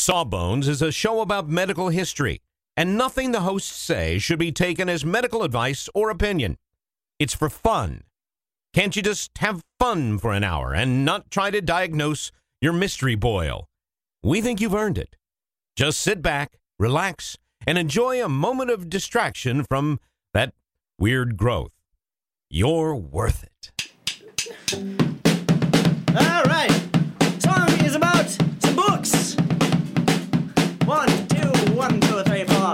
Sawbones is a show about medical history, and nothing the hosts say should be taken as medical advice or opinion. It's for fun. Can't you just have fun for an hour and not try to diagnose your mystery boil? We think you've earned it. Just sit back, relax, and enjoy a moment of distraction from that weird growth. You're worth it. All right. Song is about some books. 1, 2, 1, 2, 3, 4.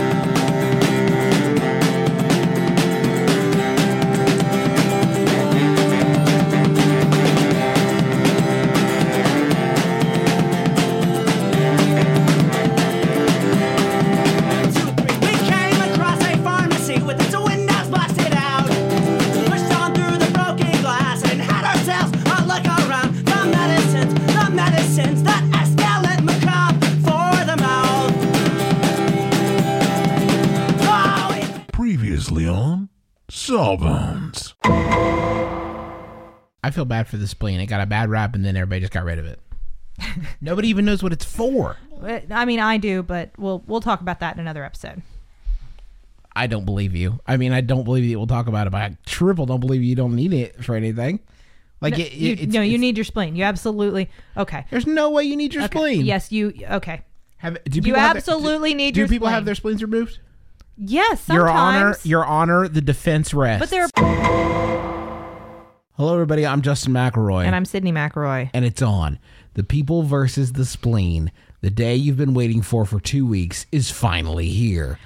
Previously on Sawbones. I feel bad for the spleen. It got a bad rap and then everybody just got rid of it. Nobody even knows what it's for. I mean, I do, but we'll talk about that in another episode. I don't believe you. I mean, I don't believe you. We'll talk about it, but I triple don't believe you don't need it for anything. Like you need your spleen. You absolutely okay. There's no way you need your spleen. Yes, you okay. You absolutely need your spleen. Do people have their spleens removed? Yes, sometimes. Your Honor, the defense rests. But they're... Hello, everybody. I'm Justin McElroy. And I'm Sydney McElroy. And it's on. The people versus the spleen. The day you've been waiting for 2 weeks is finally here.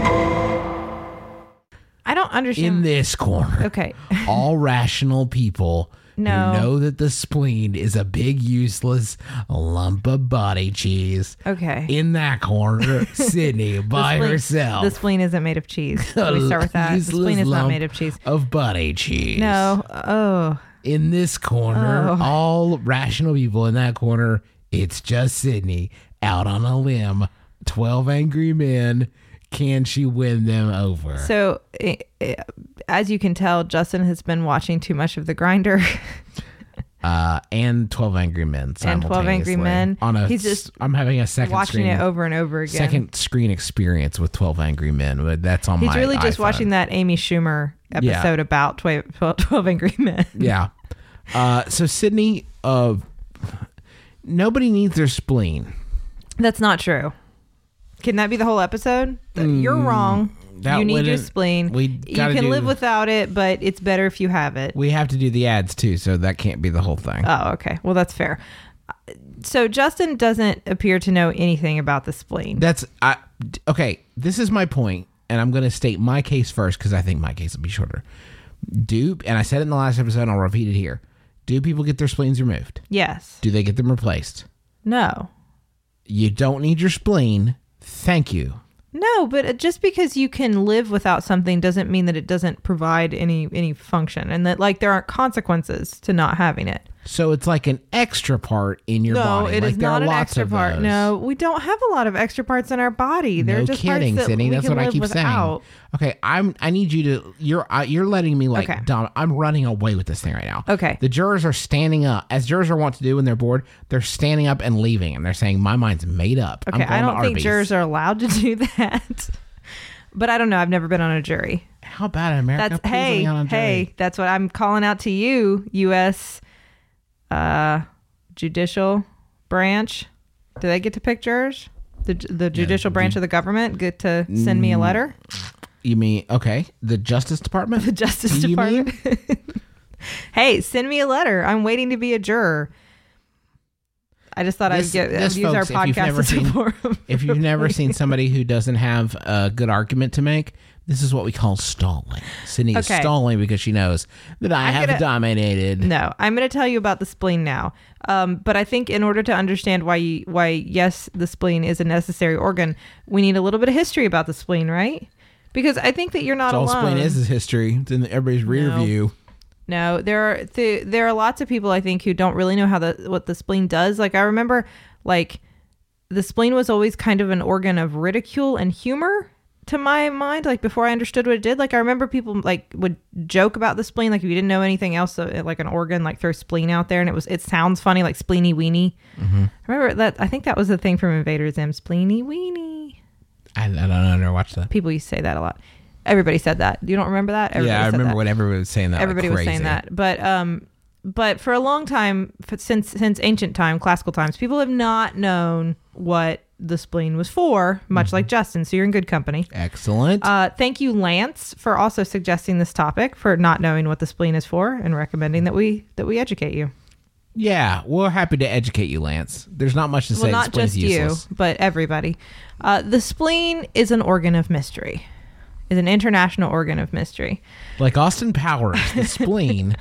I don't understand. In this corner. Okay. All rational people who know that the spleen is a big, useless lump of body cheese. Okay. In that corner, Sydney by herself. The spleen isn't made of cheese. Can we start with that? The spleen is not made of cheese. Of body cheese. No. Oh. In this corner, all rational people in that corner, it's just Sydney out on a limb. 12 Angry Men. Can she win them over? So, as you can tell, Justin has been watching too much of The Grinder. And 12 Angry Men simultaneously. And 12 Angry Men. He's just I'm having a second watching screen, it over and over again. Second screen experience with 12 Angry Men. But that's on He's my really just iPhone. watching that Amy Schumer episode about 12 Angry Men. Yeah. So, Sydney, nobody needs their spleen. That's not Can that be the whole episode? You're wrong. You need your spleen. You can live without it, but it's better if you have it. We have to do the ads too, so that can't be the whole thing. Oh, okay. Well, that's fair. So Justin doesn't appear to know anything about the spleen. Okay. This is my point, and I'm going to state my case first because I think my case will be shorter. And I said it in the last episode, and I'll repeat it here. Do people get their spleens removed? Yes. Do they get them replaced? No. You don't need your spleen. Thank you. No, but just because you can live without something doesn't mean that it doesn't provide any function, and that there aren't consequences to not having it. So it's like an extra part in your body. No, it is not an extra part. Those. No, we don't have a lot of extra parts in our body. They're just kidding, parts that Sydney. we That's can what I live keep without. saying. Okay, I need you to. You're letting me Dom. I'm running away with this thing right now. Okay. The jurors are standing up, as jurors are wont to do when they're bored. They're standing up and leaving, and they're saying, "My mind's made up." Okay, I don't think Arby's. jurors are allowed to do that. But I don't know. I've never been on a jury. How about America? Hey, that's what I'm calling out to you, U.S. Judicial branch. Do they get to pick jurors? The judicial branch of the government get to send me a letter? You mean, okay, the Justice Department? The Justice Department. Hey, send me a letter. I'm waiting to be a juror. I just thought I'd use our podcast as a forum. If you've never seen somebody who doesn't have a good argument to make, this is what we call stalling. Sydney is stalling because she knows that I have dominated. No, I'm going to tell you about the spleen now. But I think in order to understand why, yes, the spleen is a necessary organ, we need a little bit of history about the spleen, right? Because I think that you're not alone. All spleen is history. It's in everybody's rear view. No, there are lots of people I think who don't really know what the spleen does. I remember the spleen was always kind of an organ of ridicule and humor to my mind, like before I understood what it did. Like I remember people like would joke about the spleen, like if you didn't know anything else, like an organ, like throw spleen out there, and it sounds funny, like spleeny weenie. I remember that. I think that was the thing from Invader Zim, spleeny weenie. I don't know. I never watched that. People used to say that a lot. Everybody said that. You don't remember that? Everybody I said remember that. when everybody was saying that. Everybody like was saying crazy. that. But for a long time, since ancient time, classical times, people have not known what the spleen was for, much like Justin. So you're in good company. Excellent. Thank you, Lance, for also suggesting this topic, for not knowing what the spleen is for, and recommending that we educate you. Yeah, we're happy to educate you, Lance. There's not much to say. Well, not just you, but everybody. The spleen is an organ of mystery. Is an international organ of mystery. Like Austin Powers, the spleen.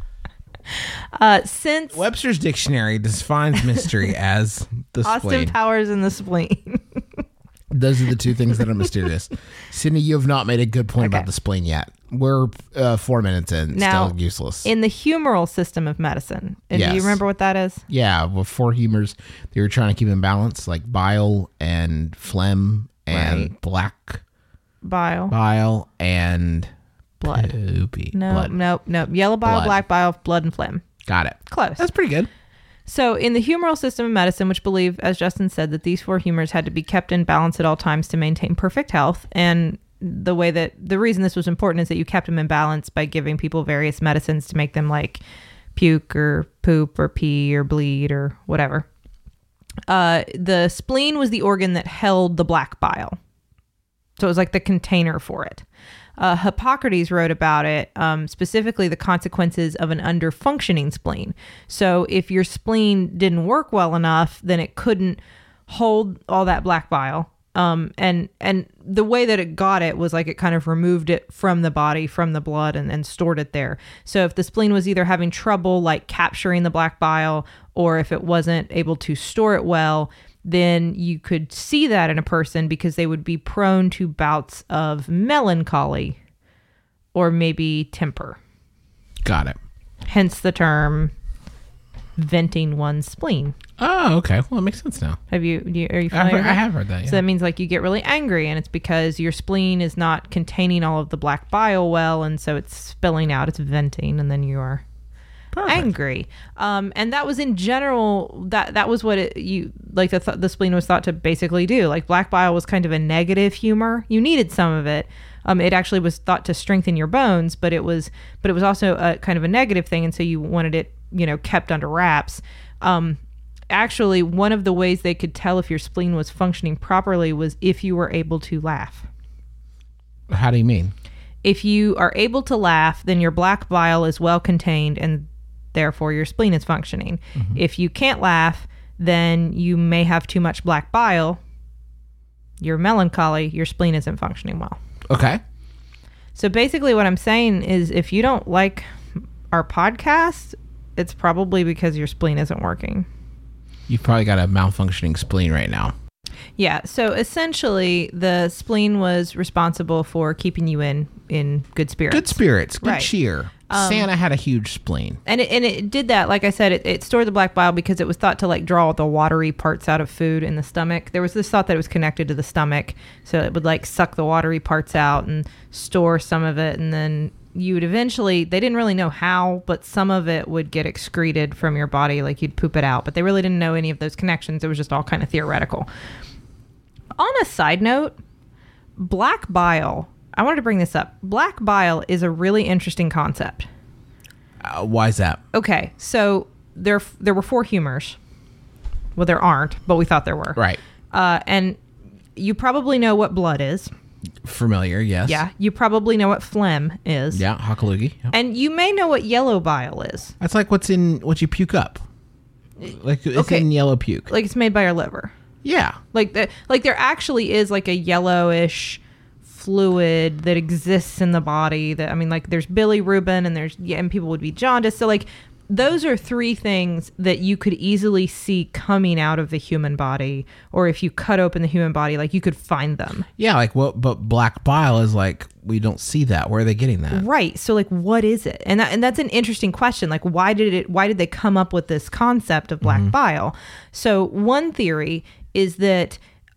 Since Webster's Dictionary defines mystery as the Austin spleen. Powers and the spleen. Those are the two things that are mysterious. Sydney, you have not made a good point Okay. about the spleen yet. We're 4 minutes in, Now, still useless. In the humoral system of medicine, and do Yes. you remember what that is? Yeah, with 4 humors, they were trying to keep in balance, like bile and phlegm and Right. black Bile. bile and Blood. poopy No, blood. no. Yellow bile, Blood. black bile, blood, and phlegm. Got it. Close. That's pretty good. So in the humoral system of medicine, which believe, as Justin said, that these 4 humors had to be kept in balance at all times to maintain perfect health, and the reason this was important is that you kept them in balance by giving people various medicines to make them like puke or poop or pee or bleed or whatever. The spleen was the organ that held the black bile. So it was like the container for it. Hippocrates wrote about it, specifically the consequences of an under-functioning spleen. So if your spleen didn't work well enough, then it couldn't hold all that black bile. And the way that it got it was like it kind of removed it from the body, from the blood, and stored it there. So if the spleen was either having trouble like capturing the black bile, or if it wasn't able to store it well, then you could see that in a person because they would be prone to bouts of melancholy or maybe temper. Got it. Hence the term venting one's spleen. Oh, okay. Well, it makes sense now. Are you familiar I with that? have heard that. Yeah. So that means like you get really angry, and it's because your spleen is not containing all of the black bile well, and so it's spilling out, it's venting, and then you are angry. And that was in general, that was what the spleen was thought to basically do. Like black bile was kind of a negative humor. You needed some of it. It actually was thought to strengthen your bones, but it was also a kind of a negative thing, and so you wanted it, kept under wraps. Actually, one of the ways they could tell if your spleen was functioning properly was if you were able to laugh. How do you mean? If you are able to laugh, then your black bile is well contained and therefore your spleen is functioning. Mm-hmm. If you can't laugh, then you may have too much black bile. You're melancholy, your spleen isn't functioning well. Okay. So basically what I'm saying is if you don't like our podcast, it's probably because your spleen isn't working. You've probably got a malfunctioning spleen right now. Yeah, so essentially the spleen was responsible for keeping you in good spirits. Good spirits, good Right. cheer. Santa had a huge spleen. And it did that, like I said, it stored the black bile because it was thought to like draw the watery parts out of food in the stomach. There was this thought that it was connected to the stomach, so it would like suck the watery parts out and store some of it, and then you would eventually, they didn't really know how, but some of it would get excreted from your body, like you'd poop it out, but they really didn't know any of those connections. It was just all kind of theoretical. On a side note, black bile, I wanted to bring this up. Black bile is a really interesting concept. Why is that? Okay, so there were 4 humors. Well, there aren't, but we thought there were. Right. And you probably know what blood is. Familiar, yes. Yeah. You probably know what phlegm is. Yeah, Hakalugi. Yeah. And you may know what yellow bile is. That's like what you puke up. Like it's Okay. in yellow puke. Like it's made by your liver. Yeah. Like there actually is like a yellowish fluid that exists in the body that, I mean, like there's bilirubin and people would be jaundiced. So like those are 3 things that you could easily see coming out of the human body, or if you cut open the human body, like you could find them. Yeah, like what? But black bile is like we don't see that. Where are they getting that? Right. So like what is it? And that's an interesting question. Like why did they come up with this concept of black bile? So one theory is that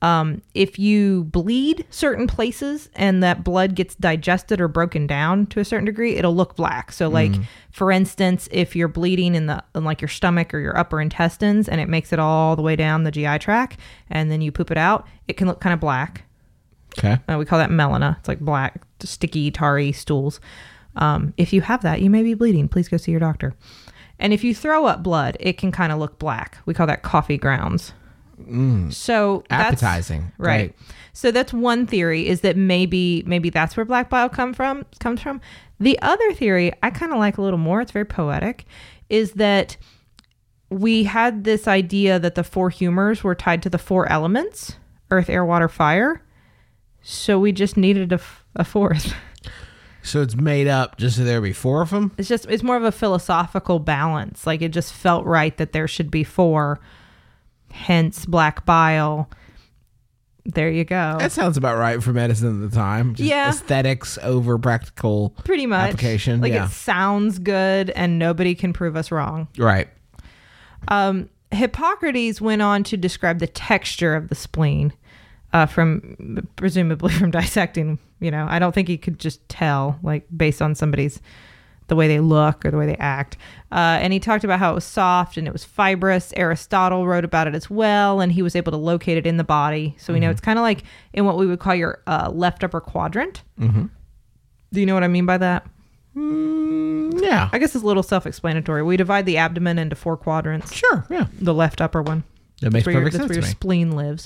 If you bleed certain places and that blood gets digested or broken down to a certain degree, it'll look black. So like, for instance, if you're bleeding in like your stomach or your upper intestines and it makes it all the way down the GI tract and then you poop it out, it can look kind of black. Okay. We call that melena. It's like black, sticky, tarry stools. If you have that, you may be bleeding. Please go see your doctor. And if you throw up blood, it can kind of look black. We call that coffee grounds. So appetizing, right? Great. So that's one theory, is that maybe that's where black bile comes from. The other theory I kind of like a little more. It's very poetic. Is that we had this idea that the 4 humors were tied to the 4 elements: earth, air, water, fire. So we just needed a fourth. So it's made up just so there be 4 of them? It's more of a philosophical balance. Like, it just felt right that there should be 4. Hence black bile. There you go. That sounds about right for medicine at the time. Just aesthetics over practical pretty much application. Like, it sounds good and nobody can prove us wrong. Right. Hippocrates went on to describe the texture of the spleen, presumably from dissecting. I don't think he could just tell, like, based on the way they look or the way they act. And he talked about how it was soft and it was fibrous. Aristotle wrote about it as well, and he was able to locate it in the body. So we know it's kind of like in what we would call your left upper quadrant. Mm-hmm. Do you know what I mean by that? Yeah. I guess it's a little self-explanatory. We divide the abdomen into 4 quadrants. Sure, yeah. The left upper one. That makes perfect sense That's where your to me. spleen lives.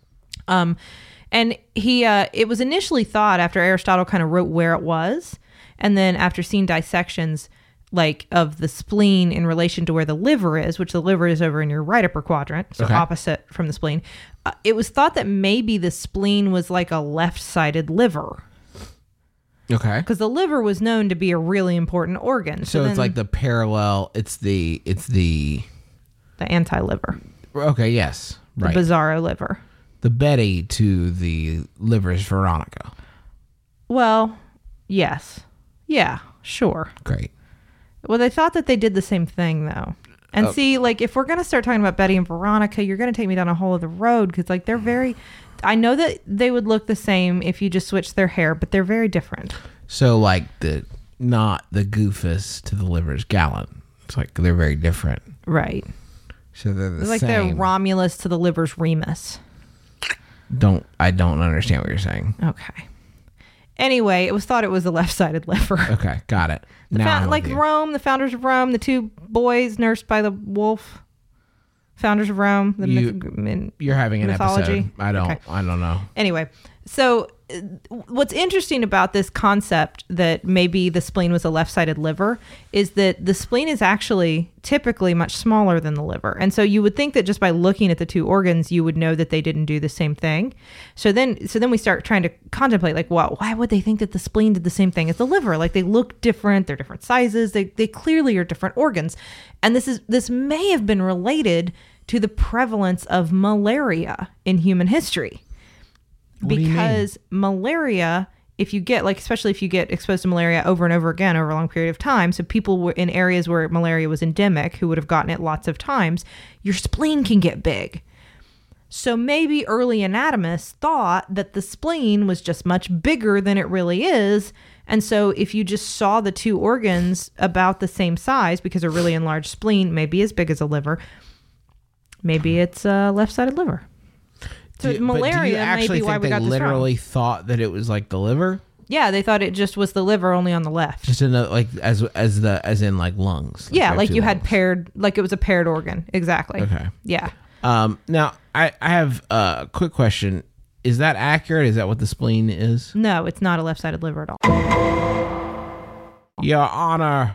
And it was initially thought, after Aristotle kind of wrote where it was, and then after seeing dissections like of the spleen in relation to where the liver is, which the liver is over in your right upper quadrant, so opposite from the spleen, it was thought that maybe the spleen was like a left-sided liver. Okay. Because the liver was known to be a really important organ. So it's like the parallel, it's the anti-liver. Okay, yes. Right. The bizarro liver. The Betty to the liver's Veronica. Well, yes. Yeah, sure. Great. Well, they thought that they did the same thing, though. And see, like, if we're going to start talking about Betty and Veronica, you're going to take me down a whole other road, because, like, they're very... I know that they would look the same if you just switched their hair, but they're very different. So, like, not the Goofus to the liver's Gallant. It's like they're very different. Right. So they're the It's same. like the Romulus to the liver's Remus. I don't understand what you're saying. Okay. Anyway, it was thought it was the left-sided liver. Okay, got it. Now I'm like with you. Rome, the founders of Rome, the 2 boys nursed by the wolf. Founders of Rome. You're having an mythology. episode. I don't know. Anyway, so what's interesting about this concept that maybe the spleen was a left-sided liver is that the spleen is actually typically much smaller than the liver. And so you would think that just by looking at the 2 organs, you would know that they didn't do the same thing. So then we start trying to contemplate, like, well, why would they think that the spleen did the same thing as the liver? Like, they look different. They're different sizes. They clearly are different organs. And this may have been related to the prevalence of malaria in human history. Because malaria, if you get, like, especially if you get exposed to malaria over and over again over a long period of time, so people were in areas where malaria was endemic who would have gotten it lots of times, your spleen can get big. So maybe early anatomists thought that the spleen was just much bigger than it really is. And so if you just saw the 2 organs about the same size, because a really enlarged spleen may be as big as a liver, maybe it's a left-sided liver. So malaria may be why we got this wrong. They literally thought that it was like the liver? Yeah, they thought it just was the liver, only on the left. Just in like as in like lungs. Yeah, like you had lungs. paired, like it was a paired organ. Exactly. Okay. Yeah. Now I have a quick question. Is that accurate? Is that what the spleen is? No, it's not a left-sided liver at all. Your Honor,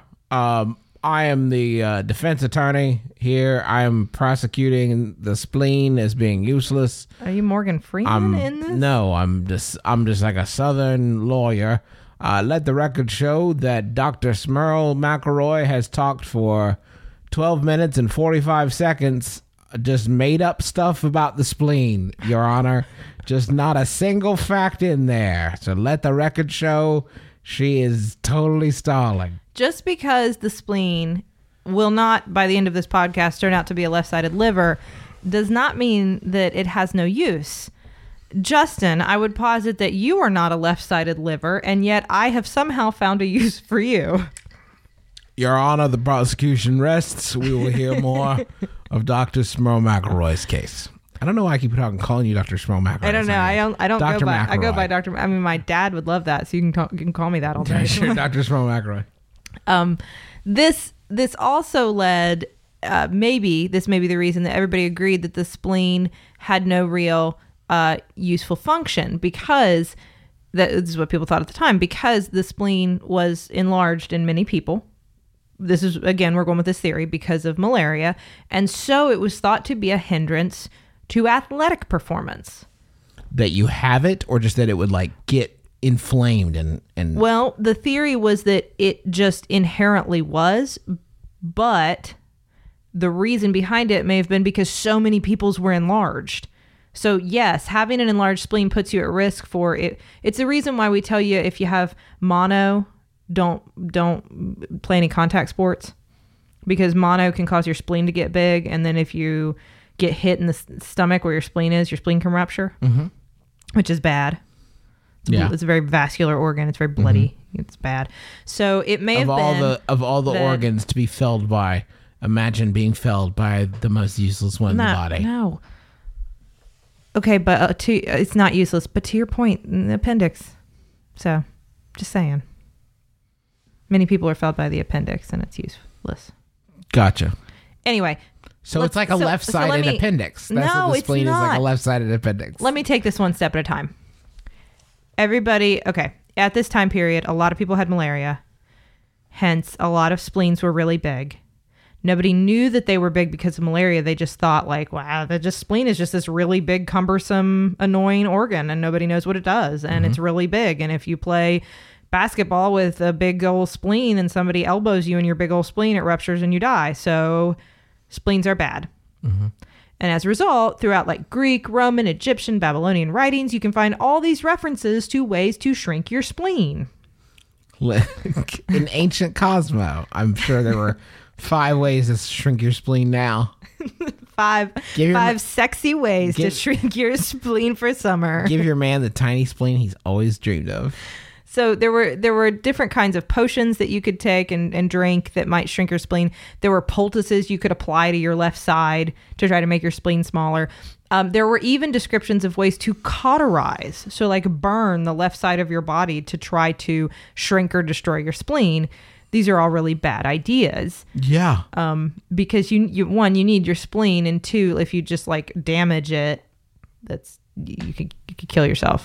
I am the defense attorney here. I am prosecuting the spleen as being useless. Are you Morgan Freeman in this? No, I'm just like a Southern lawyer. Let the record show that Dr. Smurl McElroy has talked for 12 minutes and 45 seconds, just made up stuff about the spleen, Your Honor. Just not a single fact in there. So let the record show she is totally stalling. Just because the spleen will not, by the end of this podcast, turn out to be a left-sided liver, does not mean that it has no use. Justin, I would posit that you are not a left-sided liver, and yet I have somehow found a use for you. Your Honor, the prosecution rests. We will hear more of Dr. Smurl McElroy's case. I don't know why I keep calling you Dr. Smurl McElroy. I don't know. I don't Dr. go by. McElroy. I go by Dr. I mean, my dad would love that, so you can call me that all day. Sure, Dr. Smurl McElroy. This also led. Maybe this may be the reason that everybody agreed that the spleen had no real useful function, because this is what people thought at the time, because the spleen was enlarged in many people. This is, again, we're going with this theory, because of malaria. And so it was thought to be a hindrance to athletic performance. That you have it, or just that it would like get inflamed and Well, the theory was that it just inherently was, but the reason behind it may have been because so many people's were enlarged. So yes, having an enlarged spleen puts you at risk for it. It's the reason why we tell you, if you have mono, don't play any contact sports, because mono can cause your spleen to get big, and then if you get hit in the stomach where your spleen is, your spleen can rupture, which is bad. It's a very vascular organ. It's very bloody. It's bad. So it may have been of all the organs to be felled by. Imagine being felled by the most useless one in the body. No. Okay, but it's not useless. But to your point, the appendix. So, just saying. Many people are felled by the appendix, and it's useless. Gotcha. Anyway. So it's like a left-sided appendix. That's no, what the spleen it's not. is, like a left-sided appendix. Let me take this one step at a time. Everybody, okay, at this time period, a lot of people had malaria. Hence, a lot of spleens were really big. Nobody knew that they were big because of malaria. They just thought, like, wow, spleen is just this really big, cumbersome, annoying organ, and nobody knows what it does, and it's really big. And if you play basketball with a big old spleen and somebody elbows you in your big old spleen, it ruptures and you die. So spleens are bad. And as a result, throughout like Greek, Roman, Egyptian, Babylonian writings, you can find all these references to ways to shrink your spleen. In ancient Cosmo, I'm sure there were 5 ways to shrink your spleen now. Five sexy ways to shrink your spleen for summer. Give your man the tiny spleen he's always dreamed of. So there were different kinds of potions that you could take and drink that might shrink your spleen. There were poultices you could apply to your left side to try to make your spleen smaller. There were even descriptions of ways to cauterize, so like burn the left side of your body to try to shrink or destroy your spleen. These are all really bad ideas. Yeah. Because you one, you need your spleen, and two, if you just like damage it, you could kill yourself.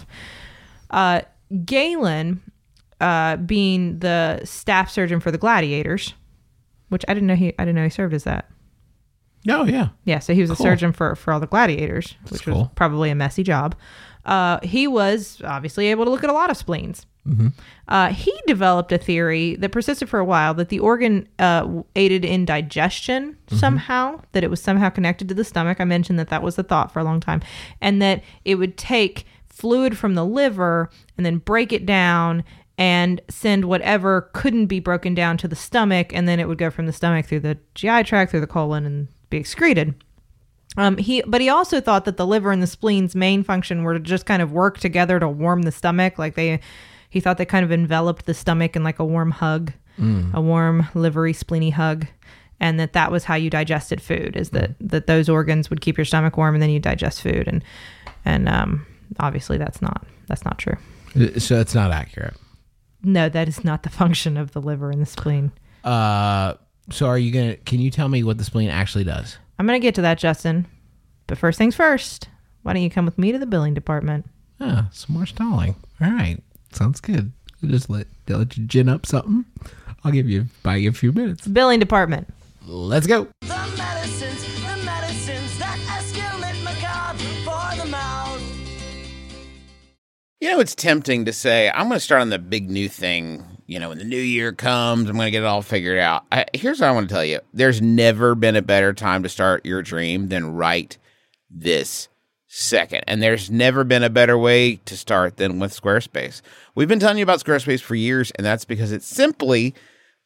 Galen, being the staff surgeon for the gladiators, which I didn't know he served as that. Oh yeah. Yeah, so he was a surgeon for all the gladiators, which was probably a messy job. He was obviously able to look at a lot of spleens. He developed a theory that persisted for a while that the organ aided in digestion somehow, that it was somehow connected to the stomach. I mentioned that was the thought for a long time, and that it would take fluid from the liver and then break it down and send whatever couldn't be broken down to the stomach, and then it would go from the stomach through the GI tract, through the colon, and be excreted. He also thought that the liver and the spleen's main function were to just kind of work together to warm the stomach. Like he thought they kind of enveloped the stomach in like a warm hug, a warm livery spleeny hug, and that was how you digested food. Is that those organs would keep your stomach warm and then you digest food, and obviously that's not true. So it's not accurate. No, that is not the function of the liver and the spleen. So can you tell me what the spleen actually does? I'm going to get to that, Justin. But first things first, why don't you come with me to the billing department? Some more stalling. All right. Sounds good. We'll just let you gin up something. I'll buy you a few minutes. Billing department. Let's go. The medicines that escalate macabre for the mouth. You know, it's tempting to say, I'm going to start on the big new thing. You know, when the new year comes, I'm going to get it all figured out. Here's what I want to tell you. There's never been a better time to start your dream than right this second. And there's never been a better way to start than with Squarespace. We've been telling you about Squarespace for years, and that's because it's simply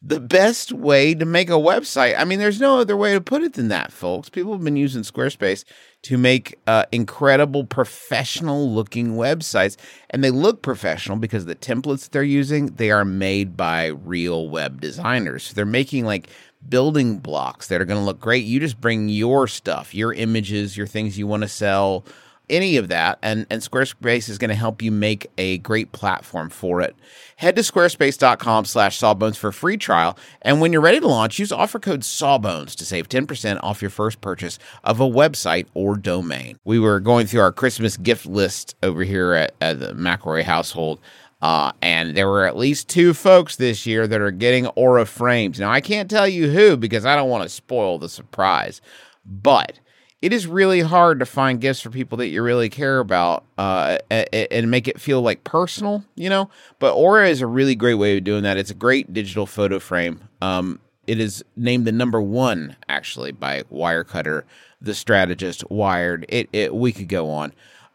the best way to make a website. I mean, there's no other way to put it than that, folks. People have been using Squarespace to make incredible professional-looking websites, and they look professional because the templates they're using, they are made by real web designers. So they're making like building blocks that are going to look great. You just bring your stuff, your images, your things you want to sell, any of that, and Squarespace is going to help you make a great platform for it. Head to squarespace.com/sawbones for a free trial, and when you're ready to launch, use offer code SAWBONES to save 10% off your first purchase of a website or domain. We were going through our Christmas gift list over here at the McElroy household, and there were at least 2 folks this year that are getting Aura frames. Now, I can't tell you who because I don't want to spoil the surprise, but it is really hard to find gifts for people that you really care about and make it feel like personal, you know? But Aura is a really great way of doing that. It's a great digital photo frame. It is named the number 1, actually, by Wirecutter, The Strategist, Wired. We could go on.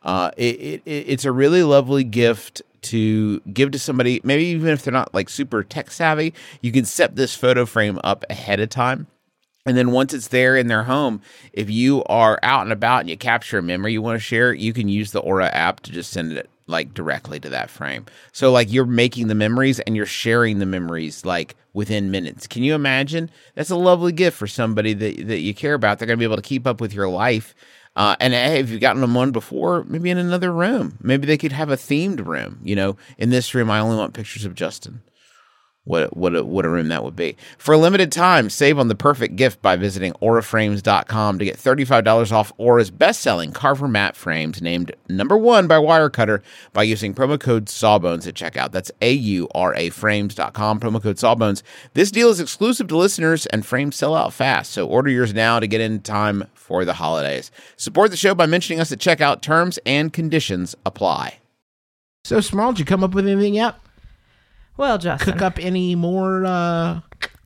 It's a really lovely gift to give to somebody, maybe even if they're not like super tech savvy. You can set this photo frame up ahead of time. And then once it's there in their home, if you are out and about and you capture a memory you want to share, you can use the Aura app to just send it like directly to that frame. So like you're making the memories and you're sharing the memories like within minutes. Can you imagine? That's a lovely gift for somebody that you care about. They're going to be able to keep up with your life. And hey, if you've gotten them one before, maybe in another room, maybe they could have a themed room. You know, in this room, I only want pictures of Justin. What a room that would be. For a limited time, save on the perfect gift by visiting auraframes.com to get $35 off Aura's best-selling Carver mat frames, named number 1 by Wirecutter, by using promo code SAWBONES at checkout. That's auraframes.com, promo code SAWBONES. This deal is exclusive to listeners, and frames sell out fast, so order yours now to get in time for the holidays. Support the show by mentioning us at checkout. Terms and conditions apply. So, Smurl, did you come up with anything yet? Well, Justin. Cook up any more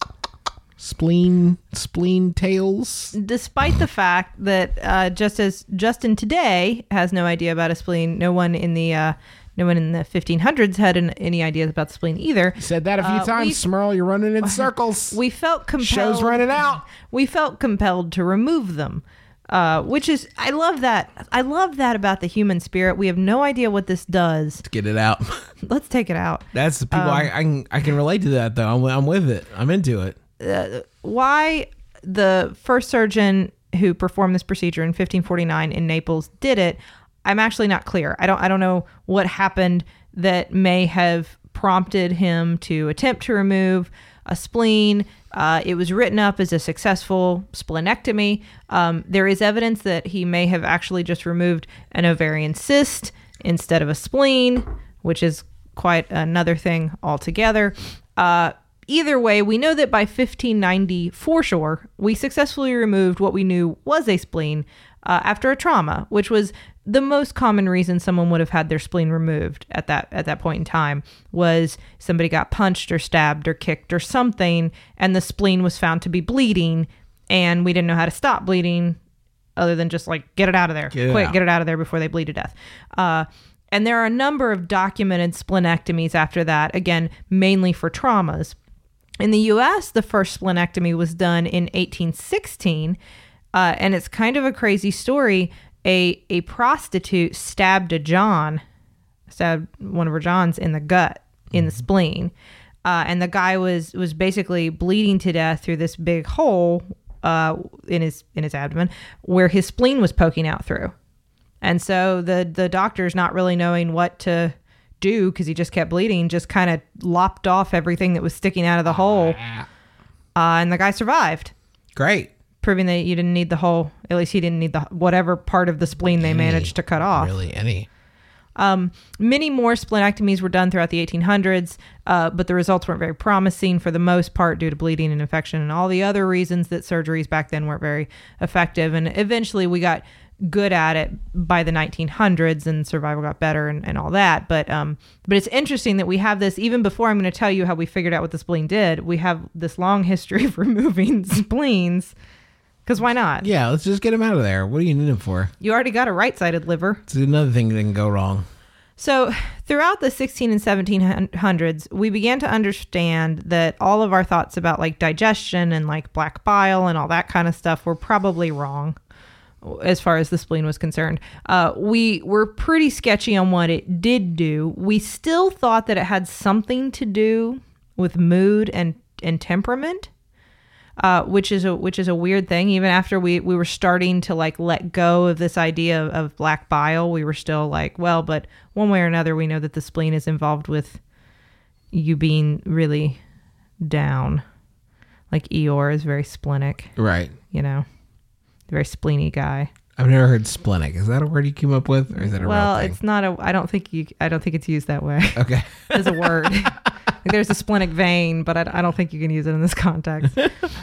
spleen tales? Despite the fact that just as Justin today has no idea about a spleen, no one in the 1500s had any ideas about the spleen either. You said that a few times, Smurl. You're running in circles. We felt compelled. Show's running out. We felt compelled to remove them. Which is, I love that. I love that about the human spirit. We have no idea what this does. Let's get it out. Let's take it out. That's the people I can relate to that though. I'm with it. I'm into it. Why the first surgeon who performed this procedure in 1549 in Naples did it, I'm actually not clear. I don't know what happened that may have prompted him to attempt to remove a spleen. It was written up as a successful splenectomy. There is evidence that he may have actually just removed an ovarian cyst instead of a spleen, which is quite another thing altogether. Either way, we know that by 1590, for sure, we successfully removed what we knew was a spleen after a trauma, which was the most common reason someone would have had their spleen removed at that point in time, was somebody got punched or stabbed or kicked or something, and the spleen was found to be bleeding, and we didn't know how to stop bleeding other than just like, get it out of there. Get it out of there before they bleed to death. And there are a number of documented splenectomies after that, again, mainly for traumas. In the U.S., the first splenectomy was done in 1816, and it's kind of a crazy story. A prostitute stabbed one of her Johns in the gut, in the spleen, and the guy was basically bleeding to death through this big hole in his abdomen where his spleen was poking out through. And so the doctors, not really knowing what to do because he just kept bleeding, just kind of lopped off everything that was sticking out of the hole, and the guy survived. Great. Proving that you didn't need the whole, at least he didn't need the whatever part of the spleen they managed to cut off. Really, any. Many more splenectomies were done throughout the 1800s, but the results weren't very promising for the most part due to bleeding and infection and all the other reasons that surgeries back then weren't very effective. And eventually we got good at it by the 1900s and survival got better and all that. But it's interesting that we have this, even before I'm going to tell you how we figured out what the spleen did, we have this long history of removing spleens. Because why not? Yeah, let's just get him out of there. What do you need him for? You already got a right-sided liver. It's another thing that can go wrong. So throughout the 16 and 1700s, we began to understand that all of our thoughts about like digestion and like black bile and all that kind of stuff were probably wrong as far as the spleen was concerned. We were pretty sketchy on what it did do. We still thought that it had something to do with mood and temperament. Which is a weird thing. Even after we were starting to like let go of this idea of black bile, we were still like, well, but one way or another, we know that the spleen is involved with you being really down. Like Eeyore is very splenic, Right. you know, very spleeny guy. I've never heard splenic. Is that a word you came up with, or is that a Well, real thing? it's not I don't think it's used that way Okay. as a word. Like, there's a splenic vein, but I don't think you can use it in this context.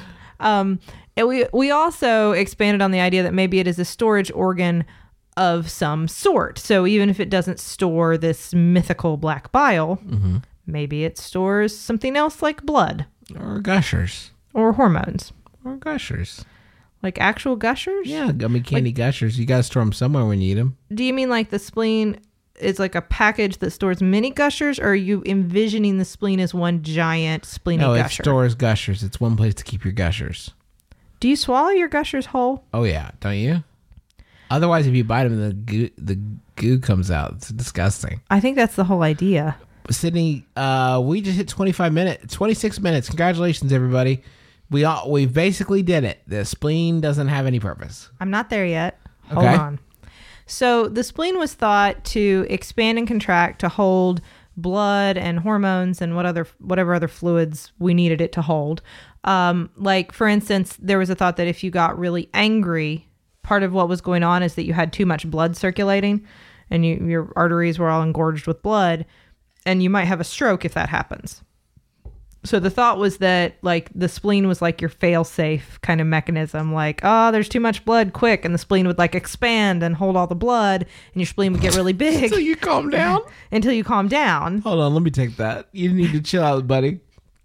And we also expanded on the idea that maybe it is a storage organ of some sort. So even if it doesn't store this mythical black bile, maybe it stores something else like blood Or gushers. or hormones, Or gushers. like actual gushers. Yeah, gummy candy gushers. You got to store them somewhere when you eat them. Do you mean like the spleen is like a package that stores mini gushers, or are you envisioning the spleen as one giant spleeny No, gusher? it stores gushers. It's one place to keep your gushers. Do you swallow your gushers whole? Oh, yeah. Don't you? Otherwise, if you bite them, the goo comes out. It's disgusting. I think that's the whole idea. Sydney, we just hit 26 minutes. Congratulations, everybody. We basically did it. The spleen doesn't have any purpose. I'm not there yet. Hold Okay. on. So the spleen was thought to expand and contract to hold blood and hormones and whatever other fluids we needed it to hold. Like, for instance, there was a thought that if you got really angry, part of what was going on is that you had too much blood circulating and your arteries were all engorged with blood, and you might have a stroke if that happens. So the thought was that like the spleen was like your fail-safe kind of mechanism, like, oh, there's too much blood, quick, and the spleen would like expand and hold all the blood, and your spleen would get really big So you calm down? until you calm down. Hold on, let me take that. You need to chill out, buddy.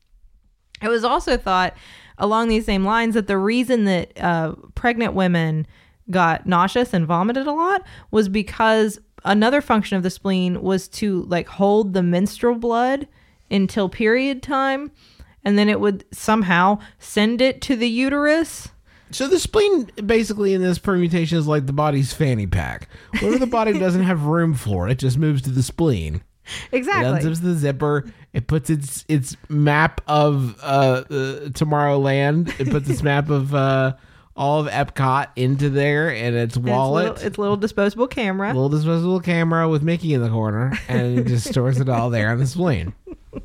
It was also thought along these same lines that the reason that pregnant women got nauseous and vomited a lot was because another function of the spleen was to like hold the menstrual blood until period time, and then it would somehow send it to the uterus. So the spleen, basically, in this permutation, is like the body's fanny pack. Whatever the body doesn't have room for, it just moves to the spleen. Exactly. It unzips the zipper. It puts its map of Tomorrowland. It puts its map of all of Epcot into there, and its wallet. It's a little disposable camera. Little disposable camera with Mickey in the corner, and it just stores it all there on the spleen.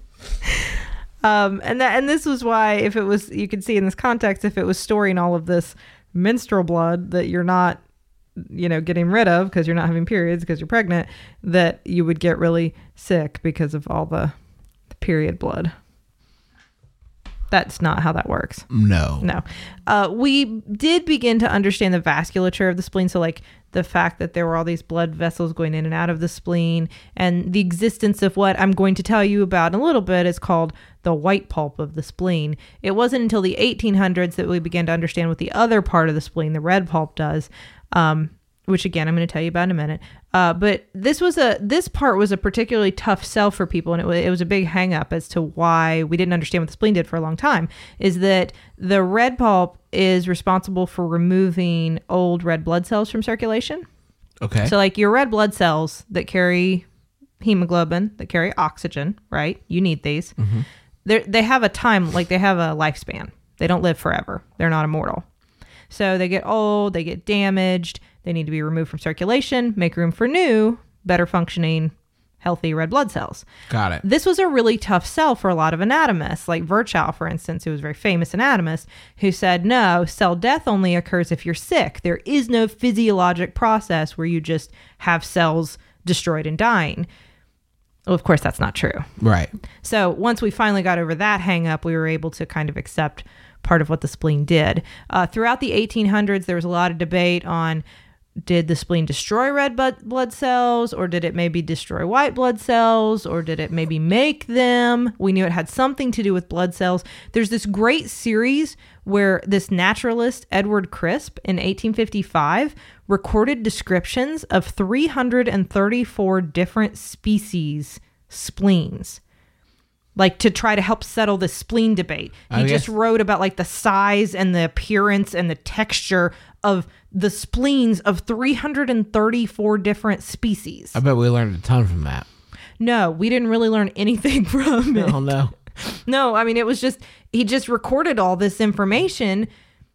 And this was why, if it was, you could see in this context, if it was storing all of this menstrual blood that you're not, getting rid of because you're not having periods because you're pregnant, that you would get really sick because of all the period blood. That's not how that works. No. We did begin to understand the vasculature of the spleen. So like the fact that there were all these blood vessels going in and out of the spleen, and the existence of what I'm going to tell you about in a little bit is called the white pulp of the spleen. It wasn't until the 1800s that we began to understand what the other part of the spleen, the red pulp, does. Which again, I'm going to tell you about in a minute. But this part was a particularly tough sell for people, and it was a big hang up as to why we didn't understand what the spleen did for a long time, is that the red pulp is responsible for removing old red blood cells from circulation. Okay. So like your red blood cells that carry hemoglobin, that carry oxygen, right? You need these. Mm-hmm. They have a time, like they have a lifespan. They don't live forever. They're not immortal. So they get old, they get damaged, they need to be removed from circulation, make room for new, better functioning, healthy red blood cells. Got it. This was a really tough sell for a lot of anatomists, like Virchow, for instance, who was a very famous anatomist, who said, no, cell death only occurs if you're sick. There is no physiologic process where you just have cells destroyed and dying. Well, of course, that's not true. Right. So once we finally got over that hang up, we were able to kind of accept part of what the spleen did. Throughout the 1800s, there was a lot of debate on did the spleen destroy red blood cells, or did it maybe destroy white blood cells, or did it maybe make them? We knew it had something to do with blood cells. There's this great series where this naturalist, Edward Crisp, in 1855, recorded descriptions of 334 different species spleens, like to try to help settle the spleen debate. He just wrote about like the size and the appearance and the texture of the spleens of 334 different species. I bet we learned a ton from that. No, we didn't really learn anything from it. Oh, no. No, I mean, it was just, he just recorded all this information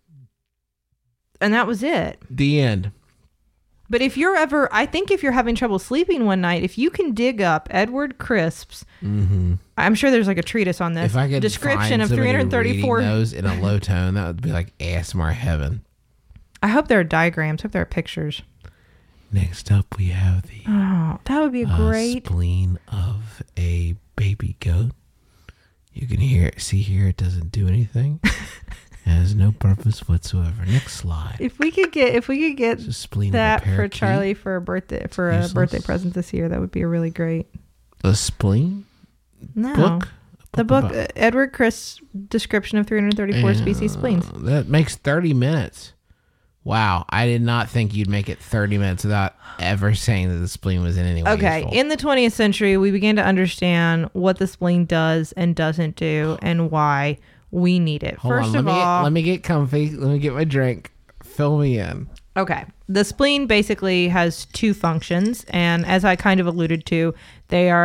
and that was it. The end. But if you're ever, I think if you're having trouble sleeping one night, if you can dig up Edward Crisp's, I'm sure there's like a treatise on this, If I could description find of somebody 334. reading those in a low tone, that would be like ASMR heaven. I hope there are diagrams. I hope there are pictures. Next up, we have the Oh, that would be great. spleen of a baby goat. You can see here, it doesn't do anything. It has no purpose whatsoever. Next slide. If we could get It's a spleen of a that for parakeet. Charlie for a birthday present this year, that would be really great. A spleen No, book. the book about- Edward Crisp's description of 334 species spleens. That makes 30 minutes. Wow, I did not think you'd make it 30 minutes without ever saying that the spleen was in any way Okay, useful. in the 20th century, we began to understand what the spleen does and doesn't do, and why we need it. Hold First on, of all, let me get comfy. Let me get my drink. Fill me in. okay, the spleen basically has two functions, and as I kind of alluded to, they are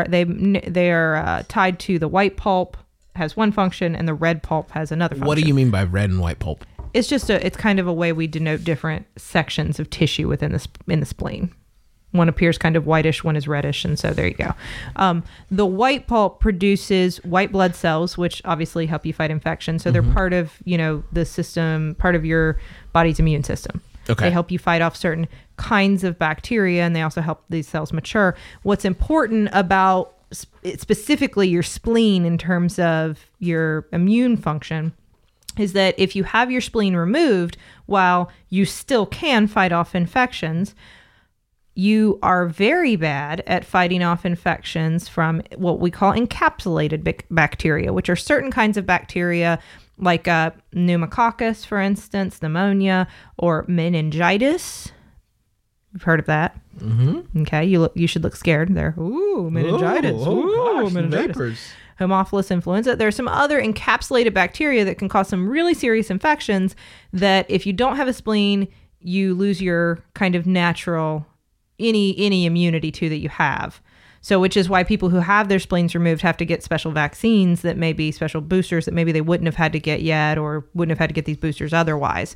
tied to the white pulp has one function, and the red pulp has another function. What do you mean by red and white pulp? It's just it's kind of a way we denote different sections of tissue within in the spleen. One appears kind of whitish, one is reddish, and so there you go. The white pulp produces white blood cells, which obviously help you fight infection. So they're part of the system, part of your body's immune system. Okay. They help you fight off certain kinds of bacteria, and they also help these cells mature. What's important about specifically your spleen in terms of your immune function is that if you have your spleen removed, while you still can fight off infections, you are very bad at fighting off infections from what we call encapsulated bacteria, which are certain kinds of bacteria like pneumococcus, for instance, pneumonia, or meningitis. You've heard of that? Mm-hmm. Okay, you should look scared there. Ooh, meningitis. Ooh, meningitis. Haemophilus influenza. There are some other encapsulated bacteria that can cause some really serious infections that if you don't have a spleen, you lose your kind of natural, any immunity to that you have. So which is why people who have their spleens removed have to get special vaccines that may be special boosters that maybe they wouldn't have had to get yet or wouldn't have had to get these boosters otherwise.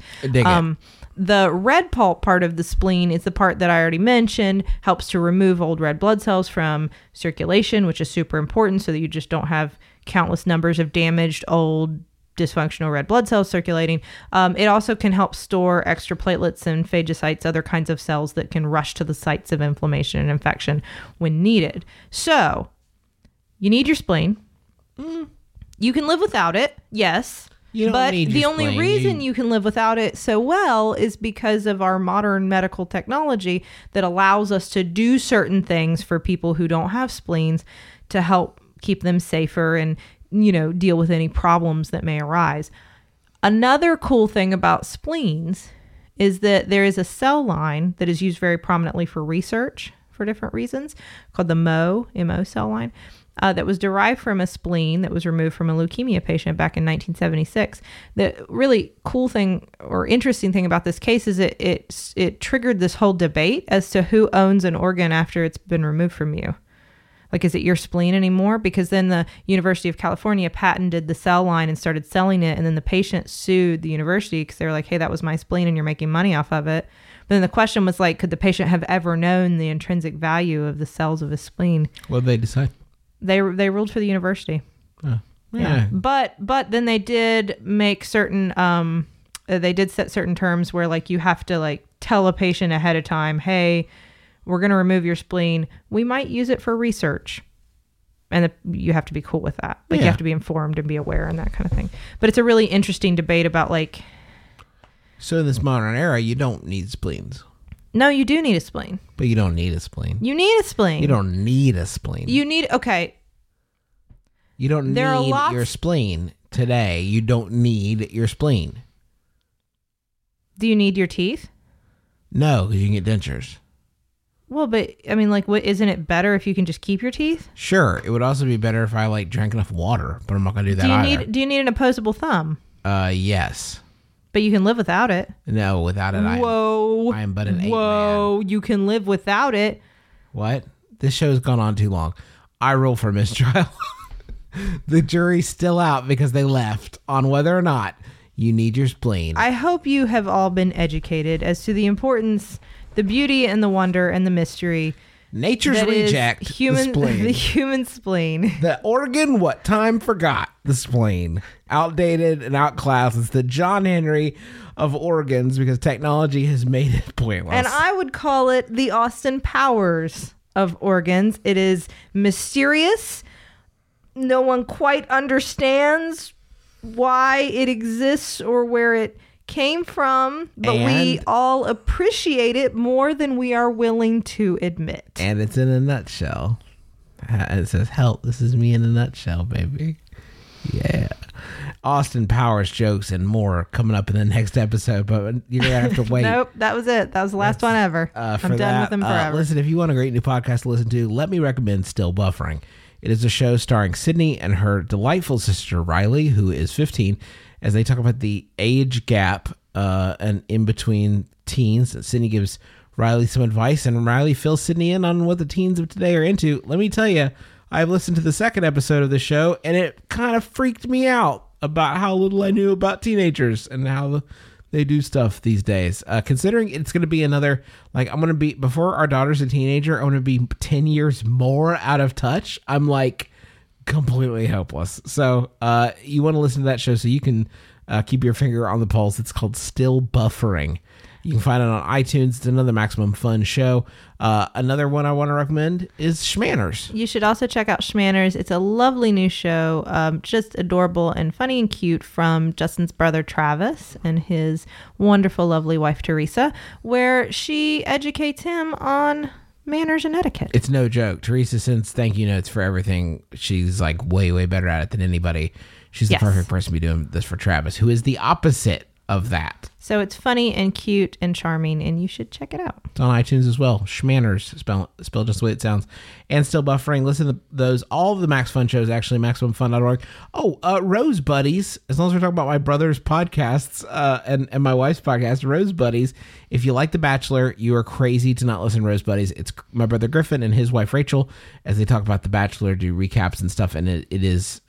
The red pulp part of the spleen is the part that I already mentioned, helps to remove old red blood cells from circulation, which is super important so that you just don't have countless numbers of damaged old dysfunctional red blood cells circulating. It also can help store extra platelets and phagocytes, other kinds of cells that can rush to the sites of inflammation and infection when needed. So you need your spleen. You can live without it, yes. You don't but need your the only spleen. reason you can live without it so well is because of our modern medical technology that allows us to do certain things for people who don't have spleens to help keep them safer and deal with any problems that may arise. Another cool thing about spleens is that there is a cell line that is used very prominently for research for different reasons called the MO cell line that was derived from a spleen that was removed from a leukemia patient back in 1976. The really cool thing or interesting thing about this case is it triggered this whole debate as to who owns an organ after it's been removed from you. Like, is it your spleen anymore? Because then the University of California patented the cell line and started selling it. And then the patient sued the university because they were like, hey, that was my spleen and you're making money off of it. But then the question was like, could the patient have ever known the intrinsic value of the cells of his spleen? What did they decide? They ruled for the university. Oh, Yeah. But then they did make certain, they did set certain terms where like you have to like tell a patient ahead of time, hey, we're going to remove your spleen. We might use it for research. And you have to be cool with that. Like you have to be informed and be aware and that kind of thing. But it's a really interesting debate about like. So in this modern era, you don't need spleens. No, you do need a spleen. But you don't need a spleen. You need a spleen. You don't need a spleen. Okay. You don't There are need lots- your spleen today. You don't need your spleen. Do you need your teeth? No, because you can get dentures. Well, but I mean, like, what, isn't it better if you can just keep your teeth? Sure, it would also be better if I like drank enough water, but I'm not gonna do that either. Do you need an opposable thumb? Yes. But you can live without it. No, without it, Whoa. I am but an ape Whoa, man. you can live without it. What? This show's gone on too long. I rule for mistrial. The jury's still out because they left on whether or not you need your spleen. I hope you have all been educated as to the importance, the beauty, and the wonder and the mystery Nature's that is reject, the human, spleen. the human spleen. The organ what time forgot, the spleen. Outdated and outclassed. It's the John Henry of organs because technology has made it pointless. And I would call it the Austin Powers of organs. It is mysterious. No one quite understands why it exists or where it came from, but we And- all appreciate it more than we are willing to admit. And it's in a nutshell. It says, help, this is me in a nutshell, baby. Yeah. Austin Powers jokes and more coming up in the next episode, but you're going to have to wait. Nope, that was it. That was the last one ever. I'm done with them forever. Listen, if you want a great new podcast to listen to, let me recommend Still Buffering. It is a show starring Sydney and her delightful sister Riley, who is 15, as they talk about the age gap and in between teens. Sydney gives Riley some advice, and Riley fills Sydney in on what the teens of today are into. Let me tell you, I've listened to the second episode of the show, and it kind of freaked me out about how little I knew about teenagers and how they do stuff these days. Considering it's going to be another, like, I'm going to be, before our daughter's a teenager, I'm going to be 10 years more out of touch. I'm like completely helpless. So you want to listen to that show so you can keep your finger on the pulse. It's called Still Buffering. You can find it on iTunes. It's another Maximum Fun show. Another one I want to recommend is Schmanners. You should also check out Schmanners. It's a lovely new show, just adorable and funny and cute, from Justin's brother Travis and his wonderful, lovely wife Teresa, where she educates him on manners and etiquette. It's no joke. Teresa sends thank you notes for everything. She's like way, way better at it than anybody. She's the Yes. perfect person to be doing this for Travis, who is the opposite of that. So it's funny and cute and charming, and you should check it out. It's on iTunes as well. Schmanners, spelled just the way it sounds. And Still Buffering. Listen to those. All of the Max Fun shows, actually, MaximumFun.org. Oh, Rose Buddies. As long as we're talking about my brother's podcasts and my wife's podcast, Rose Buddies. If you like The Bachelor, you are crazy to not listen to Rose Buddies. It's my brother Griffin and his wife Rachel, as they talk about The Bachelor, do recaps and stuff. And it is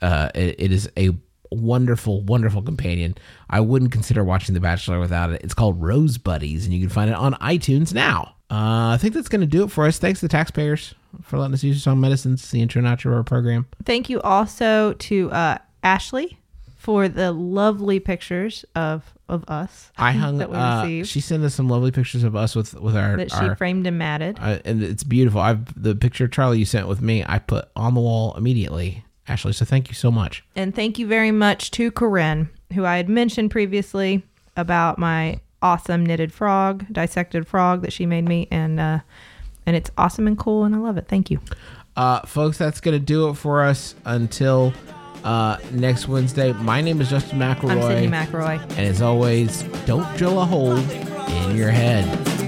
a wonderful, wonderful companion. I wouldn't consider watching The Bachelor without it. It's called Rose Buddies, and you can find it on iTunes now. I think that's going to do it for us. Thanks to the taxpayers for letting us use Song Medicines, the intro and outro of our program. Thank you also to Ashley for the lovely pictures of us I hung. that we received. She sent us some lovely pictures of us with our. that she our framed and matted. and it's beautiful. The picture of Charlie you sent with me, I put on the wall immediately, Ashley. So thank you so much. And thank you very much to Corinne, who I had mentioned previously about my awesome knitted frog, dissected frog that she made me, and it's awesome and cool, and I love it. Thank you. Folks, that's going to do it for us until next Wednesday. My name is Justin McElroy. I'm Sydney McElroy. And as always, don't drill a hole in your head.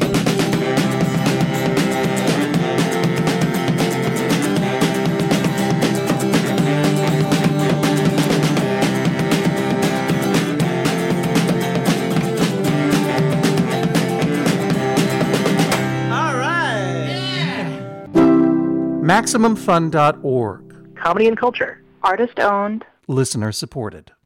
All right. MaximumFun.org. Comedy and culture. Artist owned. Listener supported.